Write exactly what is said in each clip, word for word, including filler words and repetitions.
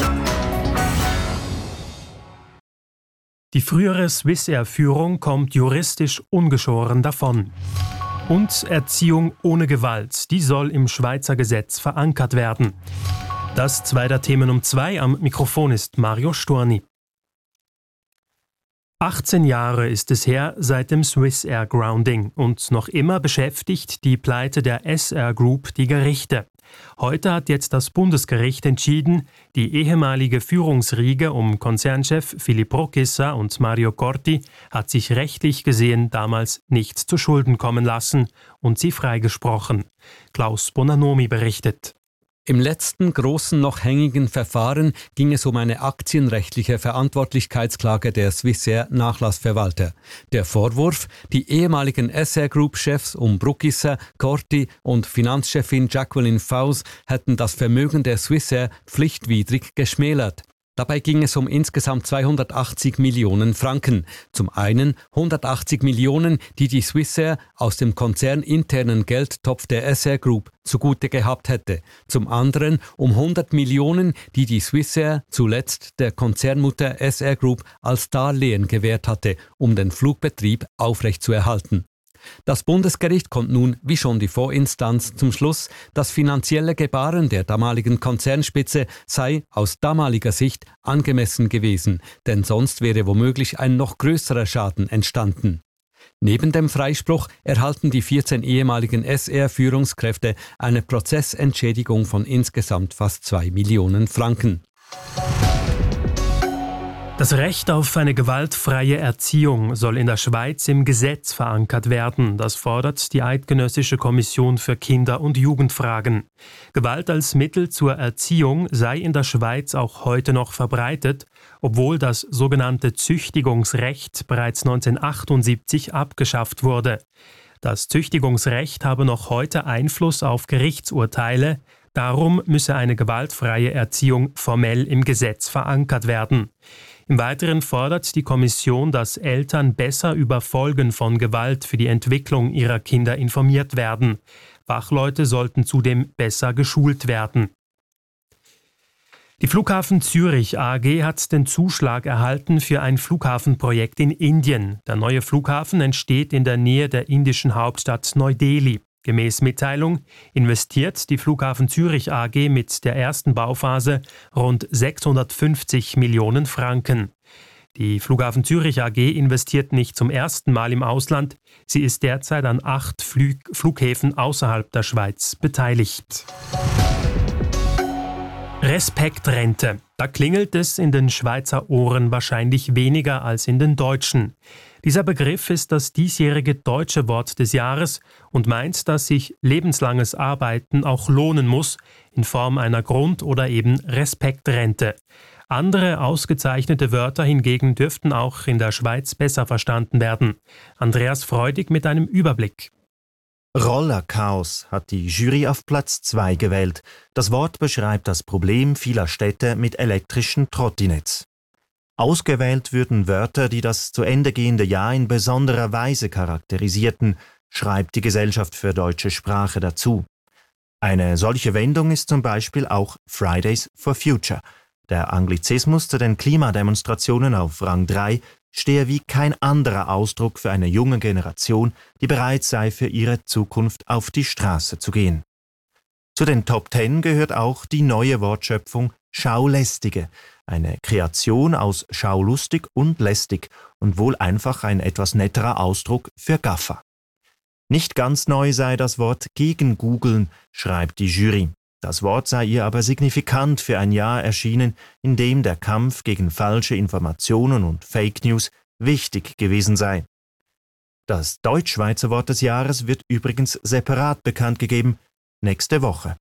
Die frühere Swissair-Führung kommt juristisch ungeschoren davon. Und Erziehung ohne Gewalt, die soll im Schweizer Gesetz verankert werden. Das zwei der Themen um zwei. Am Mikrofon ist Mario Storni. achtzehn Jahre ist es her seit dem Swissair Grounding und noch immer beschäftigt die Pleite der S R Group die Gerichte. Heute hat jetzt das Bundesgericht entschieden, die ehemalige Führungsriege um Konzernchef Philipp Rokissa und Mario Corti hat sich rechtlich gesehen damals nichts zu Schulden kommen lassen und sie freigesprochen. Klaus Bonanomi berichtet. Im letzten großen noch hängigen Verfahren ging es um eine aktienrechtliche Verantwortlichkeitsklage der Swissair Nachlassverwalter. Der Vorwurf, die ehemaligen S R Group-Chefs um Rokissa, Corti und Finanzchefin Jacqueline Faus hätten das Vermögen der Swissair pflichtwidrig geschmälert. Dabei ging es um insgesamt zweihundertachtzig Millionen Franken. Zum einen hundertachtzig Millionen, die die Swissair aus dem konzerninternen Geldtopf der S R Group zugute gehabt hätte. Zum anderen um hundert Millionen, die die Swissair zuletzt der Konzernmutter S R Group als Darlehen gewährt hatte, um den Flugbetrieb aufrechtzuerhalten. Das Bundesgericht kommt nun, wie schon die Vorinstanz, zum Schluss, das finanzielle Gebaren der damaligen Konzernspitze sei aus damaliger Sicht angemessen gewesen, denn sonst wäre womöglich ein noch größerer Schaden entstanden. Neben dem Freispruch erhalten die vierzehn ehemaligen S R-Führungskräfte eine Prozessentschädigung von insgesamt fast zwei Millionen Franken. Das Recht auf eine gewaltfreie Erziehung soll in der Schweiz im Gesetz verankert werden. Das fordert die Eidgenössische Kommission für Kinder- und Jugendfragen. Gewalt als Mittel zur Erziehung sei in der Schweiz auch heute noch verbreitet, obwohl das sogenannte Züchtigungsrecht bereits neunzehnhundertachtundsiebzig abgeschafft wurde. Das Züchtigungsrecht habe noch heute Einfluss auf Gerichtsurteile. Darum müsse eine gewaltfreie Erziehung formell im Gesetz verankert werden. Im Weiteren fordert die Kommission, dass Eltern besser über Folgen von Gewalt für die Entwicklung ihrer Kinder informiert werden. Fachleute sollten zudem besser geschult werden. Die Flughafen Zürich A G hat den Zuschlag erhalten für ein Flughafenprojekt in Indien. Der neue Flughafen entsteht in der Nähe der indischen Hauptstadt Neu-Delhi. Gemäß Mitteilung investiert die Flughafen Zürich A G mit der ersten Bauphase rund sechshundertfünfzig Millionen Franken. Die Flughafen Zürich A G investiert nicht zum ersten Mal im Ausland. Sie ist derzeit an acht Flug- Flughäfen außerhalb der Schweiz beteiligt. Respektrente. Da klingelt es in den Schweizer Ohren wahrscheinlich weniger als in den deutschen. Dieser Begriff ist das diesjährige deutsche Wort des Jahres und meint, dass sich lebenslanges Arbeiten auch lohnen muss, in Form einer Grund- oder eben Respektrente. Andere ausgezeichnete Wörter hingegen dürften auch in der Schweiz besser verstanden werden. Andreas Freudig mit einem Überblick. Rollerchaos hat die Jury auf Platz zwei gewählt. Das Wort beschreibt das Problem vieler Städte mit elektrischen Trottinetts. Ausgewählt würden Wörter, die das zu Ende gehende Jahr in besonderer Weise charakterisierten, schreibt die Gesellschaft für deutsche Sprache dazu. Eine solche Wendung ist zum Beispiel auch Fridays for Future. Der Anglizismus zu den Klimademonstrationen auf Rang drei stehe wie kein anderer Ausdruck für eine junge Generation, die bereit sei, für ihre Zukunft auf die Straße zu gehen. Zu den Top Ten gehört auch die neue Wortschöpfung Schaulästige, eine Kreation aus schaulustig und lästig und wohl einfach ein etwas netterer Ausdruck für Gaffer. Nicht ganz neu sei das Wort Gegengoogeln, schreibt die Jury. Das Wort sei ihr aber signifikant für ein Jahr erschienen, in dem der Kampf gegen falsche Informationen und Fake News wichtig gewesen sei. Das Deutschschweizer Wort des Jahres wird übrigens separat bekannt gegeben, nächste Woche.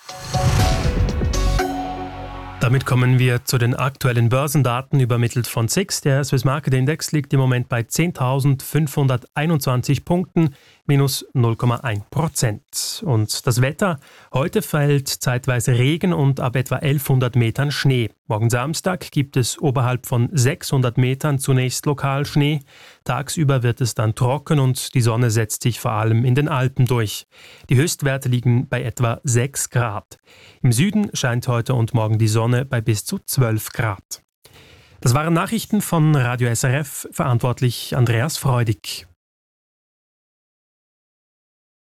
Damit kommen wir zu den aktuellen Börsendaten übermittelt von S I X. Der Swiss Market Index liegt im Moment bei zehntausendfünfhunderteinundzwanzig Punkten, minus null Komma eins Prozent. Und das Wetter? Heute fällt zeitweise Regen und ab etwa elfhundert Metern Schnee. Morgen Samstag gibt es oberhalb von sechshundert Metern zunächst lokal Schnee. Tagsüber wird es dann trocken und die Sonne setzt sich vor allem in den Alpen durch. Die Höchstwerte liegen bei etwa sechs Grad. Im Süden scheint heute und morgen die Sonne bei bis zu zwölf Grad. Das waren Nachrichten von Radio S R F, verantwortlich Andreas Freudig.